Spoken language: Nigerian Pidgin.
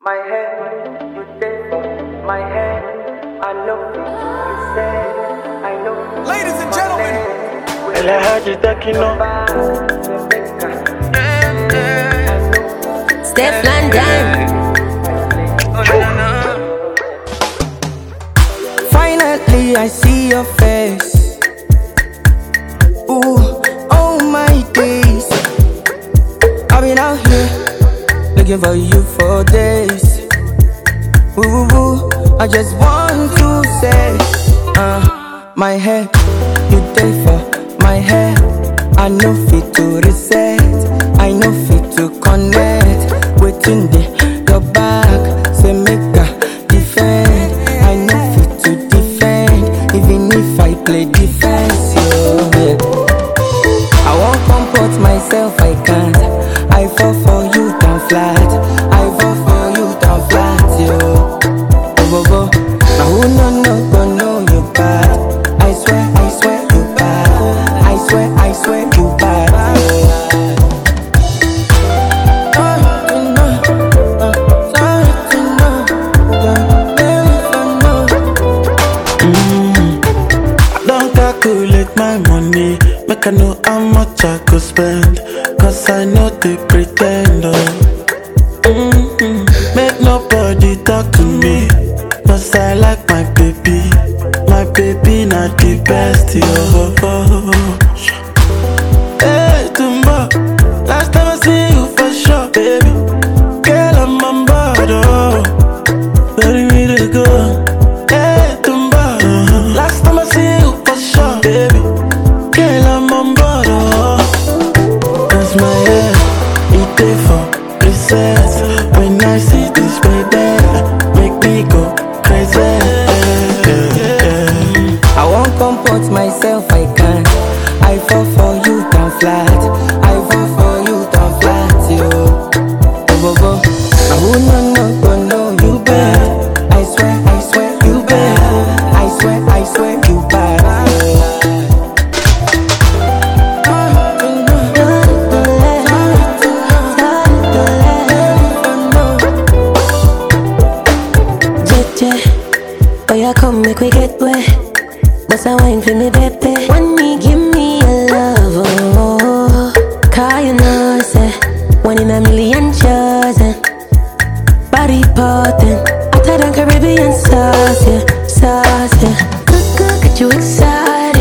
My head, you take for my head. I know you said, I know. Ladies and gentlemen, Elle est hadi takino. Steph London. Finally, I see your face. Ooh, oh my days. I've been out here looking for you for days. Ooh, I just want to say, my head, you there for my head. I know fit to reset, I know fit to connect. Waiting there, your back, say make a defend. I know fit to defend, even if I play defense. Yeah. I won't comport myself, I can't. I fall for you down flat. I fall for you down flat, yo. Go. Now who no know you bad. I swear you bad. I swear you bad. I don't calculate my money, make I know how much I could spend. Cause I know they pretend. Make nobody talk to me. Cause I like my baby not the best, yo. Hey, Tumba, last time I see you for sure, baby. Girl, I'm on board, oh. Ready me to go. Hey, Tumba, last time I see you for sure, baby. Girl, I'm on board, oh. Cause my head, it dey for princess. When I see this baby, make me go crazy. I won't comport myself, I can't. I fall for you down flat. I fall for you down flat, yo. Go. Now who no know you bad. I swear you bad. I swear you bad. Oh, yeah, come make we get wet. Bust a wine for me, baby. When me give me a love, oh. Cause you know, say, 1 in a million chosen. Body potent, hotter than Caribbean sauce, yeah. Sauce, yeah. Good, get you excited.